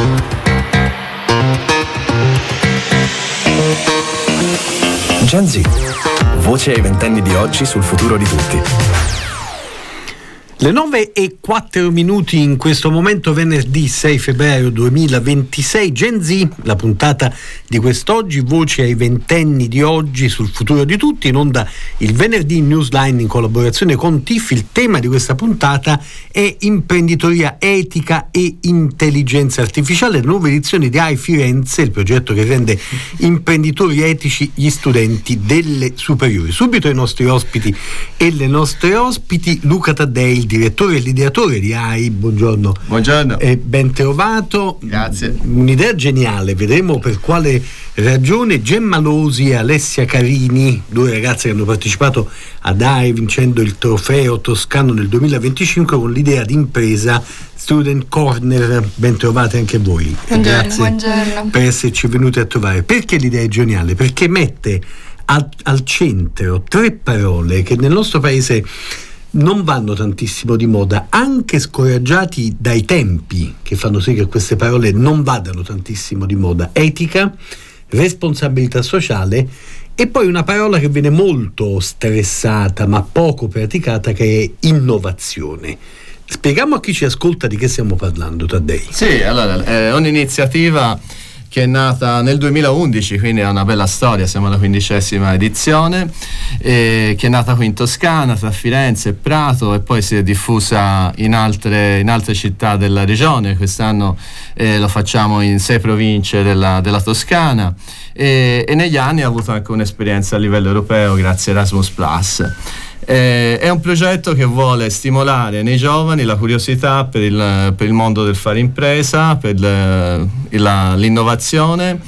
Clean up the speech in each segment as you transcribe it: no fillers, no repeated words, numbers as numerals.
Gen Z, voce ai ventenni di oggi sul futuro di tutti. Le 9:04 in questo momento, venerdì 6 febbraio 2026. Gen Z, la puntata di quest'oggi, voce ai ventenni di oggi sul futuro di tutti, in onda il venerdì Newsline in collaborazione con TIFF. Il tema di questa puntata è imprenditoria etica e intelligenza artificiale, la nuova edizione di AI Firenze, il progetto che rende imprenditori etici gli studenti delle superiori. Subito i nostri ospiti e le nostre ospiti. Luca Taddei, direttore e l'ideatore di AI, buongiorno. Buongiorno. E ben trovato. Grazie. Un'idea geniale, vedremo per quale ragione. Gemma Losi e Alessia Carini, due ragazze che hanno partecipato ad AI vincendo il trofeo toscano nel 2025 con l'idea di impresa Student Corner. Ben trovate anche voi. Grazie buongiorno. Per esserci venuti a trovare. Perché l'idea è geniale? Perché mette al centro tre parole che nel nostro paese non vanno tantissimo di moda, anche scoraggiati dai tempi che fanno sì che queste parole non vadano tantissimo di moda: etica, responsabilità sociale, e poi una parola che viene molto stressata ma poco praticata, che è innovazione. Spieghiamo a chi ci ascolta di che stiamo parlando, Taddei. Sì, allora è un'iniziativa che è nata nel 2011, quindi è una bella storia, siamo alla 15ª edizione, che è nata qui in Toscana, tra Firenze e Prato, e poi si è diffusa in altre città della regione. Quest'anno lo facciamo in 6 province della Toscana, e negli anni ha avuto anche un'esperienza a livello europeo grazie a Erasmus+. È un progetto che vuole stimolare nei giovani la curiosità per il mondo del fare impresa, per l'innovazione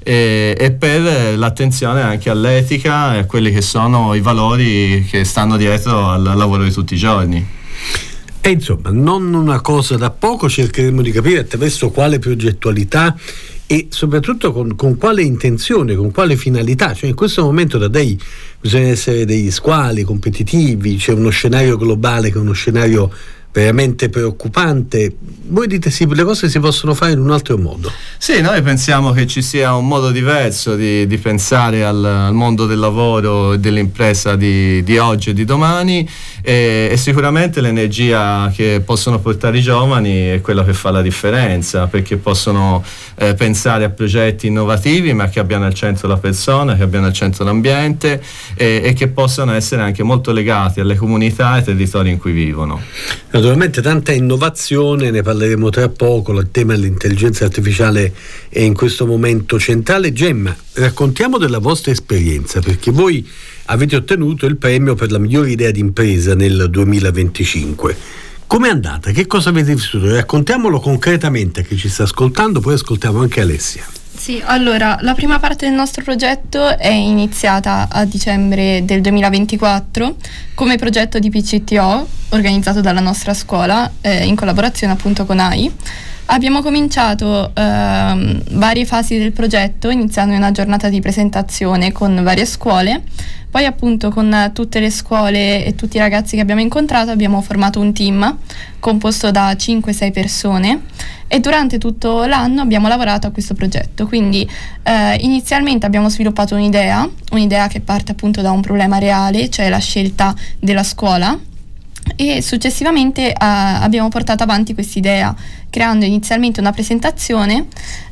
e per l'attenzione anche all'etica e a quelli che sono i valori che stanno dietro al lavoro di tutti i giorni. E insomma, non una cosa da poco. Cercheremo di capire attraverso quale progettualità e soprattutto con quale intenzione, con quale finalità. Cioè, in questo momento da dei bisogna essere degli squali competitivi, c'è uno scenario globale che è uno scenario veramente preoccupante. Voi dite sì, le cose si possono fare in un altro modo. Sì, noi pensiamo che ci sia un modo diverso di pensare al mondo del lavoro e dell'impresa di oggi e di domani, e sicuramente l'energia che possono portare i giovani è quella che fa la differenza, perché possono pensare a progetti innovativi ma che abbiano al centro la persona, che abbiano al centro l'ambiente, e che possano essere anche molto legati alle comunità e ai territori in cui vivono. Naturalmente tanta innovazione, ne parleremo tra poco. Il tema dell'intelligenza artificiale è in questo momento centrale. Gemma, raccontiamo della vostra esperienza, perché voi avete ottenuto il premio per la migliore idea di impresa nel 2025. Com'è andata? Che cosa avete vissuto? Raccontiamolo concretamente a chi ci sta ascoltando, poi ascoltiamo anche Alessia. Sì, allora, la prima parte del nostro progetto è iniziata a dicembre del 2024 come progetto di PCTO organizzato dalla nostra scuola in collaborazione appunto con AI. Abbiamo cominciato varie fasi del progetto, iniziando in una giornata di presentazione con varie scuole. Poi appunto con tutte le scuole e tutti i ragazzi che abbiamo incontrato abbiamo formato un team composto da 5-6 persone, e durante tutto l'anno abbiamo lavorato a questo progetto. Quindi inizialmente abbiamo sviluppato un'idea che parte appunto da un problema reale, cioè la scelta della scuola, e successivamente abbiamo portato avanti quest'idea creando inizialmente una presentazione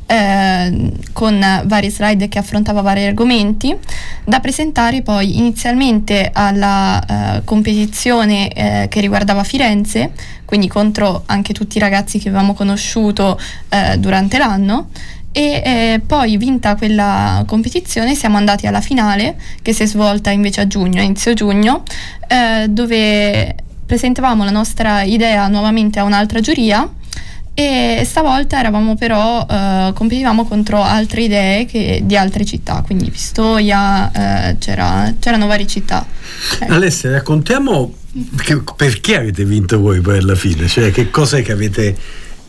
con varie slide che affrontava vari argomenti da presentare poi inizialmente alla competizione che riguardava Firenze, quindi contro anche tutti i ragazzi che avevamo conosciuto durante l'anno. E poi, vinta quella competizione, siamo andati alla finale, che si è svolta invece a inizio giugno, dove presentavamo la nostra idea nuovamente a un'altra giuria, e stavolta eravamo però competivamo contro altre idee di altre città, quindi Pistoia, c'erano varie città. Alessia, raccontiamo perché avete vinto voi poi alla fine, cioè che cosa è che avete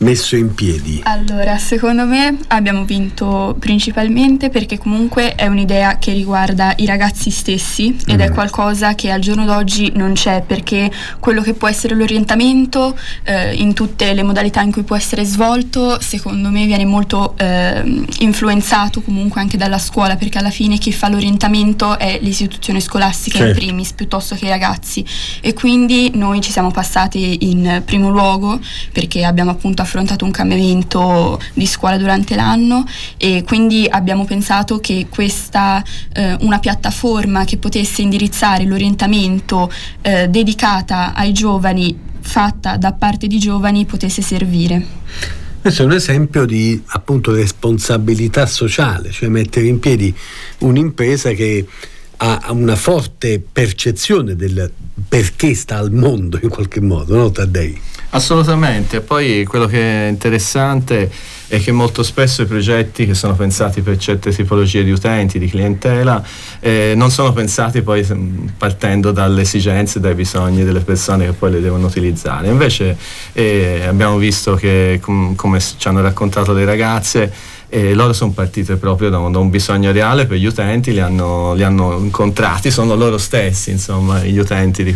messo in piedi? Allora, secondo me abbiamo vinto principalmente perché comunque è un'idea che riguarda i ragazzi stessi ed è qualcosa che al giorno d'oggi non c'è, perché quello che può essere l'orientamento in tutte le modalità in cui può essere svolto, secondo me viene molto influenzato comunque anche dalla scuola, perché alla fine chi fa l'orientamento è l'istituzione scolastica, certo, in primis, piuttosto che i ragazzi, e quindi noi ci siamo passati in primo luogo perché abbiamo appunto affrontato un cambiamento di scuola durante l'anno, e quindi abbiamo pensato che questa una piattaforma che potesse indirizzare l'orientamento dedicata ai giovani, fatta da parte di giovani, potesse servire. Questo è un esempio di appunto responsabilità sociale, cioè mettere in piedi un'impresa che ha una forte percezione del perché sta al mondo in qualche modo, no Taddei? Assolutamente. Poi quello che è interessante è che molto spesso i progetti che sono pensati per certe tipologie di utenti, di clientela, non sono pensati poi partendo dalle esigenze, dai bisogni delle persone che poi le devono utilizzare. Invece abbiamo visto che, come ci hanno raccontato le ragazze, loro sono partite proprio da un bisogno reale per gli utenti, li hanno incontrati, sono loro stessi, insomma, gli utenti di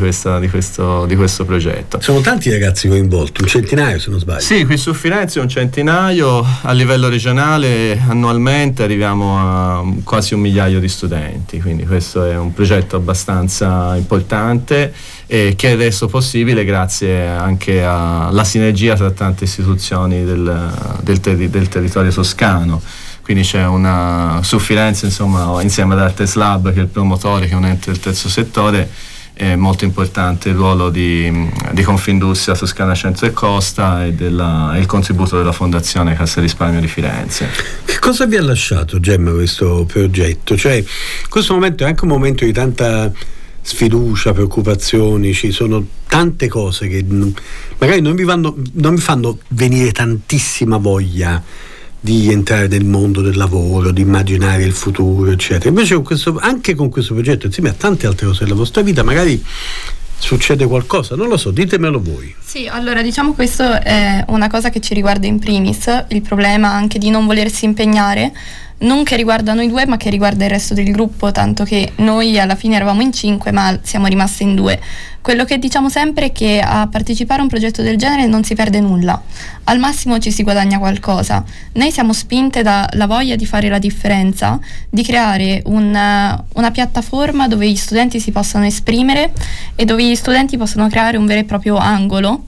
questo progetto. Sono tanti ragazzi coinvolti, un centinaio se non sbaglio. Sì, qui su Firenze un centinaio, a livello regionale annualmente arriviamo a quasi 1 migliaio di studenti, quindi questo è un progetto abbastanza importante che è reso possibile grazie anche alla sinergia tra tante istituzioni del territorio toscano. Quindi c'è su Firenze, insomma, insieme ad Artes Lab, che è il promotore, che è un ente del terzo settore, è molto importante il ruolo di Confindustria Toscana Centro e Costa e il contributo della Fondazione Cassa Risparmio di Firenze. Che cosa vi ha lasciato, Gemma, questo progetto? Cioè, questo momento è anche un momento di tanta sfiducia, preoccupazioni, ci sono tante cose che magari non mi fanno venire tantissima voglia di entrare nel mondo del lavoro, di immaginare il futuro, eccetera. Invece anche con questo progetto, insieme a tante altre cose della vostra vita, magari succede qualcosa, non lo so, ditemelo voi. Sì, allora diciamo questo è una cosa che ci riguarda in primis, il problema anche di non volersi impegnare, non che riguarda noi due ma che riguarda il resto del gruppo, tanto che noi alla fine eravamo in 5 ma siamo rimaste in 2. Quello che diciamo sempre è che a partecipare a un progetto del genere non si perde nulla, al massimo ci si guadagna qualcosa. Noi siamo spinte dalla voglia di fare la differenza, di creare una piattaforma dove gli studenti si possano esprimere e dove gli studenti possono creare un vero e proprio angolo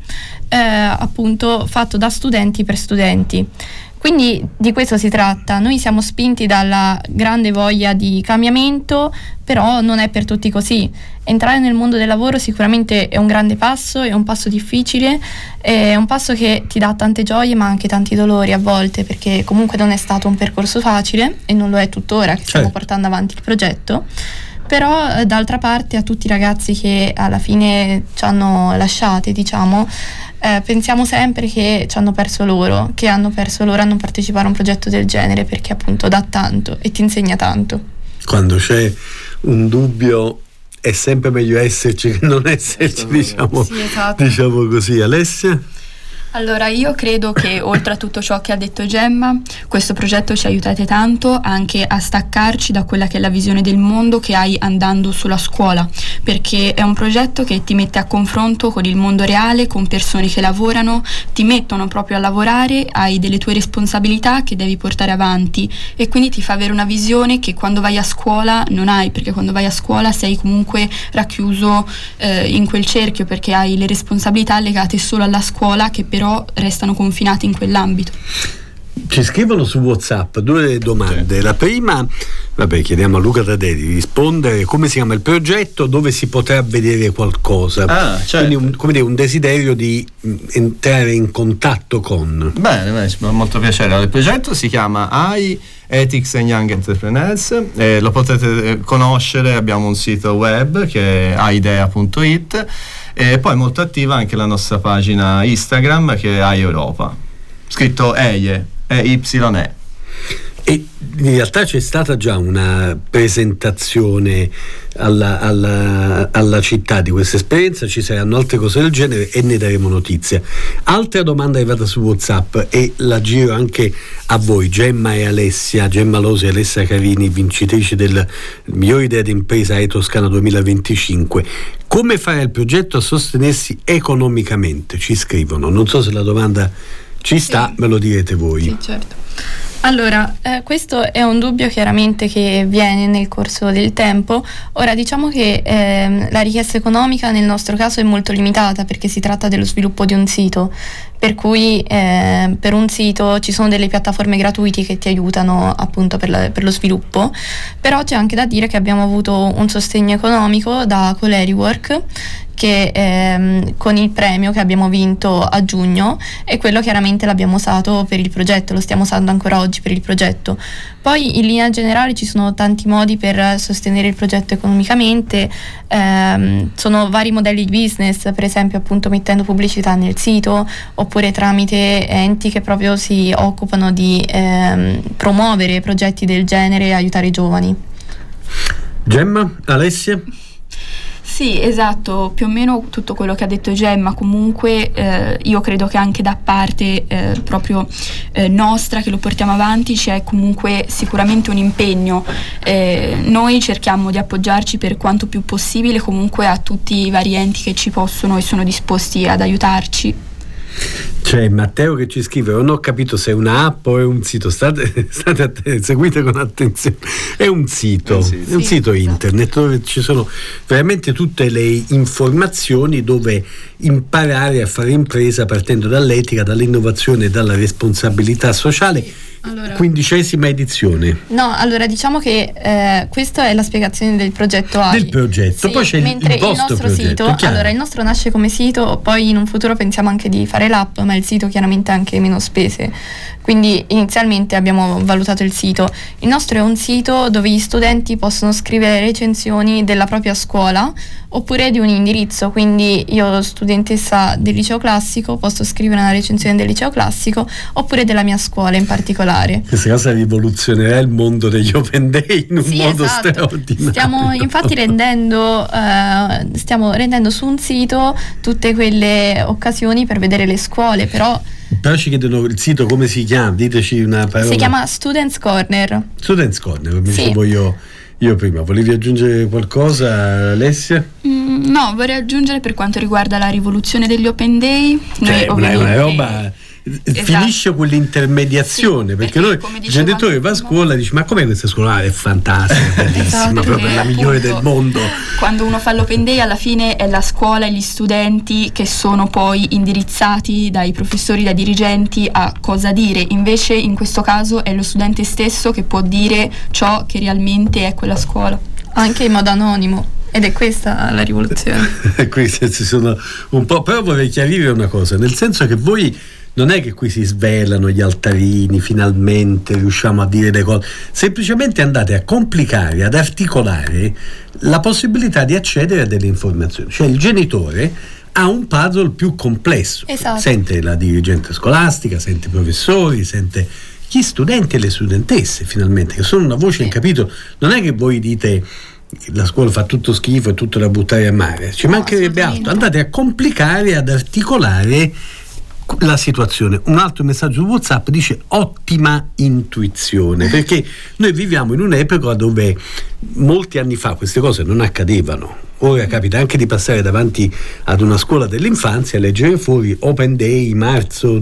appunto fatto da studenti per studenti. Quindi di questo si tratta, noi siamo spinti dalla grande voglia di cambiamento, però non è per tutti così. Entrare nel mondo del lavoro sicuramente è un grande passo, è un passo difficile, è un passo che ti dà tante gioie ma anche tanti dolori a volte, perché comunque non è stato un percorso facile e non lo è tuttora che stiamo portando avanti il progetto. Però d'altra parte a tutti i ragazzi che alla fine ci hanno lasciate, diciamo, pensiamo sempre che ci hanno perso loro, che hanno perso loro a non partecipare a un progetto del genere, perché appunto dà tanto e ti insegna tanto. Quando c'è un dubbio è sempre meglio esserci che non esserci, diciamo, sì, esatto. Diciamo così. Alessia? Allora, io credo che oltre a tutto ciò che ha detto Gemma, questo progetto ci aiutate tanto anche a staccarci da quella che è la visione del mondo che hai andando sulla scuola, perché è un progetto che ti mette a confronto con il mondo reale, con persone che lavorano, ti mettono proprio a lavorare, hai delle tue responsabilità che devi portare avanti e quindi ti fa avere una visione che quando vai a scuola non hai, perché quando vai a scuola sei comunque racchiuso in quel cerchio, perché hai le responsabilità legate solo alla scuola che però restano confinati in quell'ambito. Ci scrivono su WhatsApp 2 domande. La prima, chiediamo a Luca Taddei di rispondere: come si chiama il progetto, dove si potrà vedere qualcosa? Certo. Quindi come dire, un desiderio di entrare in contatto con. Bene, ci fa molto piacere. Il progetto si chiama AI Ethics and Young Entrepreneurs, lo potete conoscere, abbiamo un sito web che è aidea.it e poi è molto attiva anche la nostra pagina Instagram che è AI Europa, scritto EYE, EYE. E in realtà c'è stata già una presentazione alla città di questa esperienza, ci saranno altre cose del genere e ne daremo notizia. Altra domanda arrivata su WhatsApp e la giro anche a voi, Gemma Losi e Alessia Carini, vincitrici del miglior idea d'impresa Toscana 2025. Come fare il progetto a sostenersi economicamente? Ci scrivono, non so se la domanda ci sta, sì. Me lo direte voi. Sì, certo. Allora, questo è un dubbio chiaramente che viene nel corso del tempo. Ora, diciamo che la richiesta economica nel nostro caso è molto limitata perché si tratta dello sviluppo di un sito, per cui per un sito ci sono delle piattaforme gratuite che ti aiutano appunto per lo sviluppo, però c'è anche da dire che abbiamo avuto un sostegno economico da Coleriwork, che con il premio che abbiamo vinto a giugno, e quello chiaramente l'abbiamo usato per il progetto, lo stiamo usando ancora oggi per il progetto. Poi in linea generale ci sono tanti modi per sostenere il progetto economicamente, sono vari modelli di business, per esempio appunto mettendo pubblicità nel sito, oppure tramite enti che proprio si occupano di promuovere progetti del genere e aiutare i giovani. Gemma, Alessia? Sì, esatto, più o meno tutto quello che ha detto Gemma. Comunque io credo che anche da parte proprio nostra, che lo portiamo avanti, c'è comunque sicuramente un impegno. Noi cerchiamo di appoggiarci per quanto più possibile comunque a tutti i vari enti che ci possono e sono disposti ad aiutarci. C'è Matteo che ci scrive: non ho capito se è una app o è un sito, state seguite con attenzione. È un sito, è un sito internet dove ci sono veramente tutte le informazioni, dove imparare a fare impresa partendo dall'etica, dall'innovazione e dalla responsabilità sociale. Allora, 15ª edizione. No, allora diciamo che questa è la spiegazione del progetto AI. Del progetto, sì, poi c'è mentre il vostro nostro progetto, sito, allora il nostro nasce come sito, poi in un futuro pensiamo anche di fare l'app, ma il sito chiaramente ha anche meno spese. Quindi inizialmente abbiamo valutato il sito. Il nostro è un sito dove gli studenti possono scrivere recensioni della propria scuola oppure di un indirizzo, quindi io studentessa del liceo classico posso scrivere una recensione del liceo classico oppure della mia scuola in particolare. Questa cosa rivoluzionerà il mondo degli open day in un modo esatto. straordinario. Stiamo infatti rendendo su un sito tutte quelle occasioni per vedere le scuole, però ci chiedono il sito come si chiama, diteci una parola. si chiama Students Corner. Students Corner, come Sì. dicevo io prima. Volevi aggiungere qualcosa, Alessia? No, vorrei aggiungere per quanto riguarda la rivoluzione degli open day. Cioè, noi una ovviamente- roba. Esatto. Finisce quell'intermediazione, Sì, perché perché, noi come il dicevamo genitore va a scuola e dice: ma com'è questa scuola? È fantastica, bellissima, Esatto, proprio che la migliore appunto, del mondo. Quando uno fa l'open day, alla fine è la scuola e gli studenti che sono poi indirizzati dai professori, dai dirigenti a cosa dire. Invece in questo caso è lo studente stesso che può dire ciò che realmente è quella scuola, Anche in modo anonimo. Ed è questa la rivoluzione. Qui ci sono un po', però vorrei chiarire una cosa, nel senso che voi non è che qui si svelano gli altarini, finalmente riusciamo a dire le cose, semplicemente andate a complicare, ad articolare la possibilità di accedere a delle informazioni, cioè il genitore ha un puzzle più complesso. Esatto. Sente la dirigente scolastica, sente i professori, sente gli studenti e le studentesse, finalmente, che sono una voce in capitolo. Non è che voi dite la scuola fa tutto schifo, è tutto da buttare a mare, ci mancherebbe altro. Andate a complicare, ad articolare la situazione. Un altro messaggio su WhatsApp dice: ottima intuizione, perché noi viviamo in un'epoca dove molti anni fa queste cose non accadevano. Ora capita anche di passare davanti ad una scuola dell'infanzia e leggere fuori Open Day marzo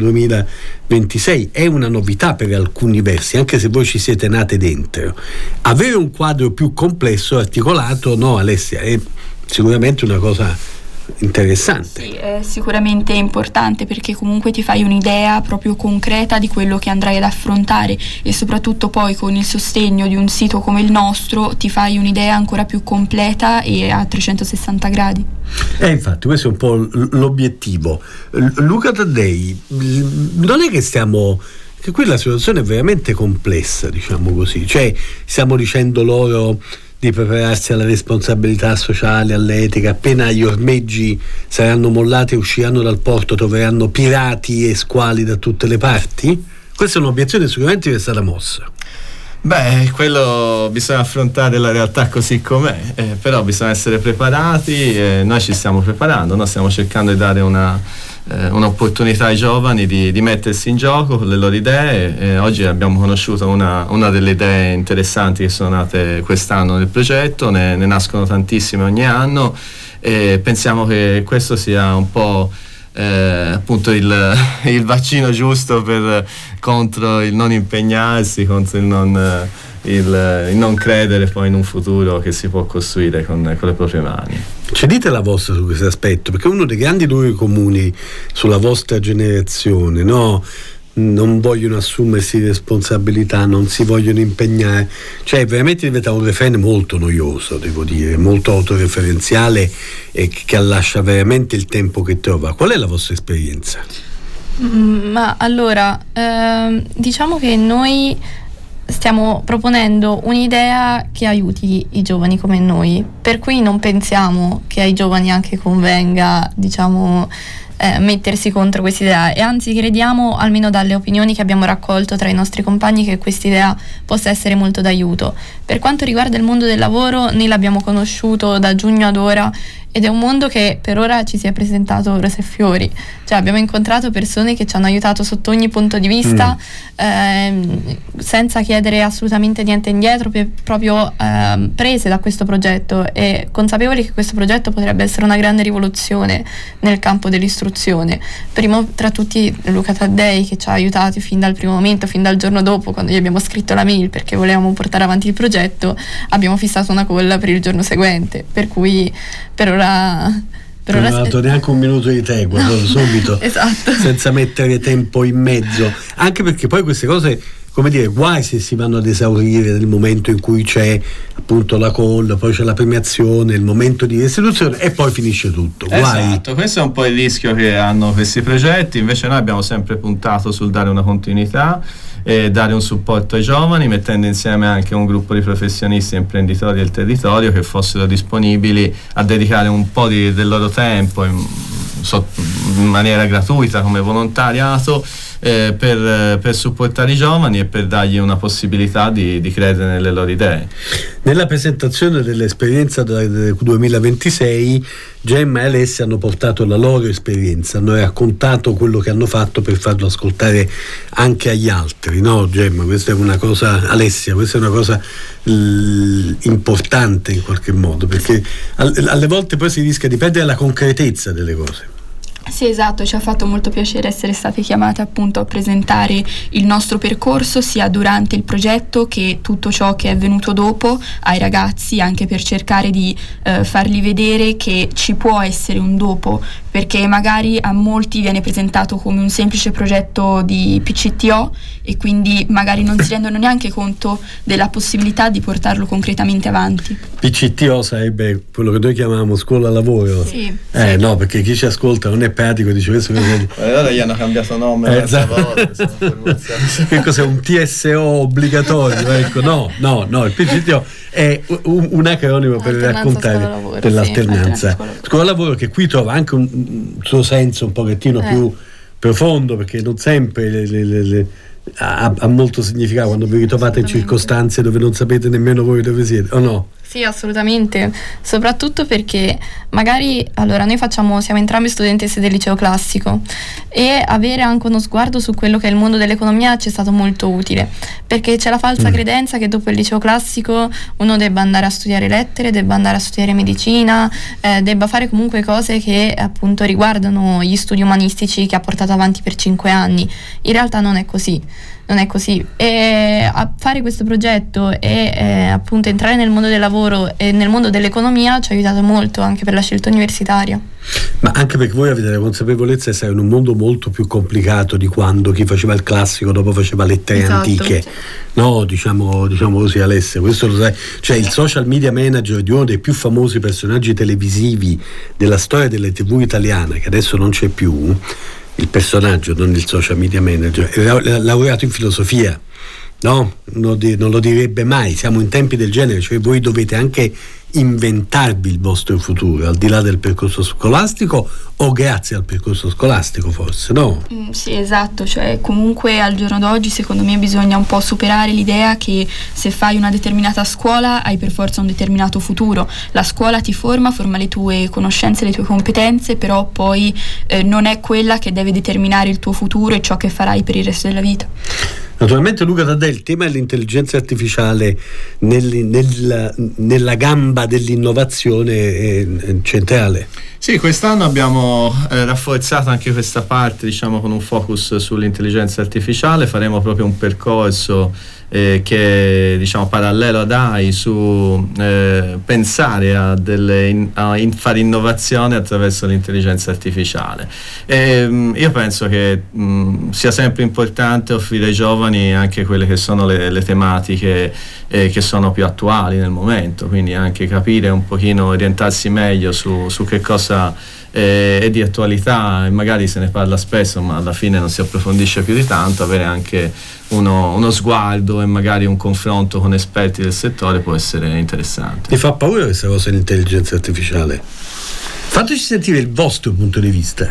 2026. È una novità per alcuni versi, anche se voi ci siete nate dentro. Avere un quadro più complesso, articolato, no, Alessia, è sicuramente una cosa interessante. Sì, è sicuramente importante, perché comunque ti fai un'idea proprio concreta di quello che andrai ad affrontare, e soprattutto poi con il sostegno di un sito come il nostro ti fai un'idea ancora più completa e a 360 gradi. Infatti questo è un po' l'obiettivo. Luca Taddei, non è che che qui la situazione è veramente complessa, diciamo così, cioè stiamo dicendo loro di prepararsi alla responsabilità sociale, all'etica. Appena gli ormeggi saranno mollati e usciranno dal porto, troveranno pirati e squali da tutte le parti? Questa è un'obiezione sicuramente che è stata mossa. Beh, quello bisogna affrontare la realtà così com'è, però bisogna essere preparati, noi ci stiamo preparando, noi stiamo cercando di dare un'opportunità ai giovani di mettersi in gioco con le loro idee. Oggi abbiamo conosciuto una delle idee interessanti che sono nate quest'anno nel progetto, ne nascono tantissime ogni anno e pensiamo che questo sia un po' appunto il vaccino giusto contro il non impegnarsi, contro il non credere poi in un futuro che si può costruire con le proprie mani. Ci dite la vostra su questo aspetto, perché uno dei grandi luoghi comuni sulla vostra generazione, no? Non vogliono assumersi responsabilità, non si vogliono impegnare, cioè veramente diventa un refrain molto noioso, devo dire, molto autoreferenziale e che lascia veramente il tempo che trova. Qual è la vostra esperienza? Ma allora, diciamo che noi stiamo proponendo un'idea che aiuti i giovani come noi, per cui non pensiamo che ai giovani anche convenga, diciamo, mettersi contro quest'idea, e anzi crediamo, almeno dalle opinioni che abbiamo raccolto tra i nostri compagni, che quest'idea possa essere molto d'aiuto. Per quanto riguarda il mondo del lavoro, noi l'abbiamo conosciuto da giugno ad ora ed è un mondo che per ora ci si è presentato rose e fiori, cioè abbiamo incontrato persone che ci hanno aiutato sotto ogni punto di vista, senza chiedere assolutamente niente indietro, proprio prese da questo progetto e consapevoli che questo progetto potrebbe essere una grande rivoluzione nel campo dell'istruzione. Primo tra tutti Luca Taddei, che ci ha aiutati fin dal primo momento, fin dal giorno dopo, quando gli abbiamo scritto la mail perché volevamo portare avanti il progetto, abbiamo fissato una call per il giorno seguente, per cui per ora non ha dato neanche un minuto di tregua, no. Subito, esatto, senza mettere tempo in mezzo, anche perché poi queste cose, come dire, guai se si vanno ad esaurire nel momento in cui c'è appunto la call, poi c'è la premiazione, il momento di restituzione e poi finisce tutto. Guai. Esatto, questo è un po' il rischio che hanno questi progetti. Invece noi abbiamo sempre puntato sul dare una continuità e dare un supporto ai giovani, mettendo insieme anche un gruppo di professionisti e imprenditori del territorio che fossero disponibili a dedicare un po' del loro tempo in maniera gratuita come volontariato per supportare i giovani e per dargli una possibilità di credere nelle loro idee. Nella presentazione dell'esperienza del 2026 Gemma e Alessia hanno portato la loro esperienza, hanno raccontato quello che hanno fatto per farlo ascoltare anche agli altri, no Gemma? Questa è una cosa, Alessia, questa è una cosa importante in qualche modo, perché alle volte poi si rischia di perdere la concretezza delle cose. Sì, esatto, ci ha fatto molto piacere essere state chiamate appunto a presentare il nostro percorso sia durante il progetto che tutto ciò che è venuto dopo ai ragazzi, anche per cercare di fargli vedere che ci può essere un dopo, perché magari a molti viene presentato come un semplice progetto di PCTO e quindi magari non si rendono neanche conto della possibilità di portarlo concretamente avanti. PCTO sarebbe quello che noi chiamiamo scuola lavoro. Sì. No, perché chi ci ascolta non è pratico, dice questo allora gli hanno cambiato nome che cos'è, un TSO obbligatorio? Ecco, no, il PCTO è un acronimo per raccontare dell'alternanza scuola lavoro, che qui trova anche un suo senso un pochettino più profondo, perché non sempre ha molto significato quando vi ritrovate in circostanze dove non sapete nemmeno voi dove siete, o no? Sì, assolutamente, soprattutto perché magari, allora noi siamo entrambi studentesse del liceo classico e avere anche uno sguardo su quello che è il mondo dell'economia ci è stato molto utile, perché c'è la falsa credenza che dopo il liceo classico uno debba andare a studiare lettere, debba andare a studiare medicina, debba fare comunque cose che appunto riguardano gli studi umanistici che ha portato avanti per 5 anni. In realtà non è così. E a fare questo progetto e appunto entrare nel mondo del lavoro e nel mondo dell'economia ci ha aiutato molto anche per la scelta universitaria. Ma anche perché voi avete la consapevolezza di essere in un mondo molto più complicato di quando chi faceva il classico dopo faceva lettere antiche, no? Diciamo così, Alessia, questo lo sai, cioè il social media manager di uno dei più famosi personaggi televisivi della storia delle TV italiana, che adesso non c'è più, il personaggio, non il social media manager, è laureato in filosofia, No, non lo direbbe mai. Siamo in tempi del genere, cioè voi dovete anche inventarvi il vostro futuro, al di là del percorso scolastico o grazie al percorso scolastico, forse, no? Sì, esatto, cioè comunque al giorno d'oggi secondo me bisogna un po' superare l'idea che se fai una determinata scuola hai per forza un determinato futuro. La scuola ti forma le tue conoscenze, le tue competenze, però poi non è quella che deve determinare il tuo futuro e ciò che farai per il resto della vita. Naturalmente, Luca Taddei, il tema dell'intelligenza artificiale nella gamba dell'innovazione è centrale. Sì, quest'anno abbiamo rafforzato anche questa parte, diciamo, con un focus sull'intelligenza artificiale. Faremo proprio un percorso che è, diciamo, parallelo ad AI su pensare a fare innovazione attraverso l'intelligenza artificiale. Io penso che sia sempre importante offrire ai giovani anche quelle che sono le tematiche che sono più attuali nel momento, quindi anche capire un pochino, orientarsi meglio su che cosa è di attualità, e magari se ne parla spesso ma alla fine non si approfondisce più di tanto. Avere anche uno sguardo e magari un confronto con esperti del settore può essere interessante. Mi fa paura questa cosa dell'intelligenza artificiale? Fateci sentire il vostro punto di vista.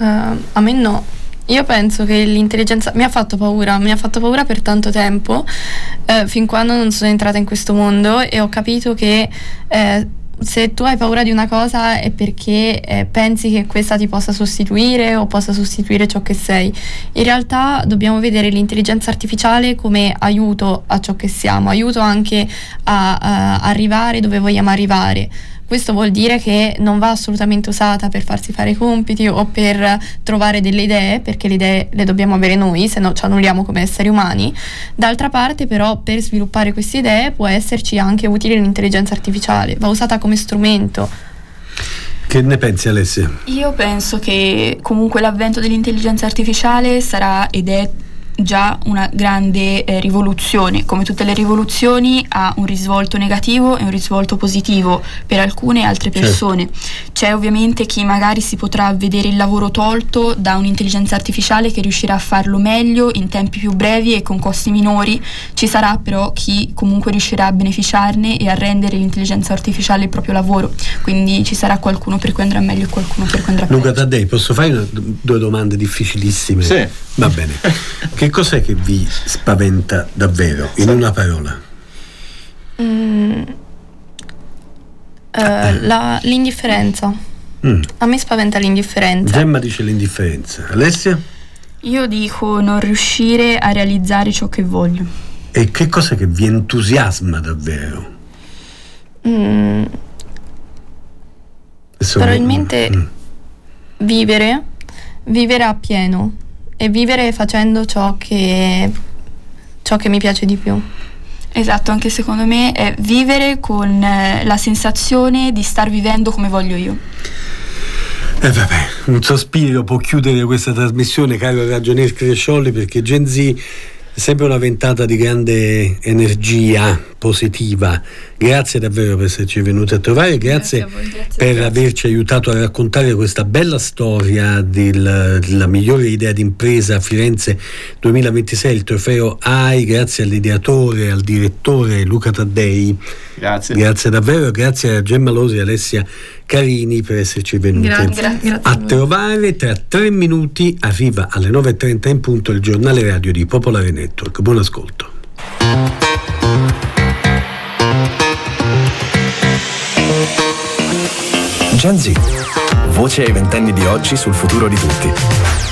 A me no. Io penso che l'intelligenza mi ha fatto paura per tanto tempo, fin quando non sono entrata in questo mondo e ho capito che se tu hai paura di una cosa è perché pensi che questa ti possa sostituire o possa sostituire ciò che sei. In realtà dobbiamo vedere l'intelligenza artificiale come aiuto a ciò che siamo, aiuto anche a arrivare dove vogliamo arrivare. Questo vuol dire che non va assolutamente usata per farsi fare i compiti o per trovare delle idee, perché le idee le dobbiamo avere noi, se no ci annulliamo come esseri umani. D'altra parte però per sviluppare queste idee può esserci anche utile l'intelligenza artificiale, va usata come strumento. Che ne pensi, Alessia? Io penso che comunque l'avvento dell'intelligenza artificiale sarà ed è già una grande rivoluzione. Come tutte le rivoluzioni ha un risvolto negativo e un risvolto positivo per alcune e altre persone. C'è ovviamente chi magari si potrà vedere il lavoro tolto da un'intelligenza artificiale che riuscirà a farlo meglio in tempi più brevi e con costi minori. Ci sarà però chi comunque riuscirà a beneficiarne e a rendere l'intelligenza artificiale il proprio lavoro, quindi ci sarà qualcuno per cui andrà meglio e qualcuno per cui andrà peggio. Luca Taddei, posso fare due domande difficilissime? Sì. Va bene. Che cos'è che vi spaventa davvero, in una parola? L'indifferenza. A me spaventa l'indifferenza. Gemma dice l'indifferenza. Alessia? Io dico non riuscire a realizzare ciò che voglio. E che cos'è che vi entusiasma davvero? Probabilmente vivere a pieno e vivere facendo ciò che mi piace di più. Esatto, anche secondo me è vivere con la sensazione di star vivendo come voglio io. Vabbè, un sospiro può chiudere questa trasmissione, caro Ragionier Crescioli, perché Gen Z è sempre una ventata di grande energia positiva. Grazie davvero per esserci venuti a trovare, grazie a voi, per averci aiutato a raccontare questa bella storia della migliore idea d'impresa a Firenze 2026, il trofeo AI. Grazie all'ideatore, al direttore Luca Taddei. Grazie davvero, grazie a Gemma Losi e Alessia Carini per esserci venuti grazie a trovare. Tra 3 minuti arriva alle 9:30 in punto il giornale radio di Popolare Network. Buon ascolto. Gen Z, voce ai ventenni di oggi sul futuro di tutti.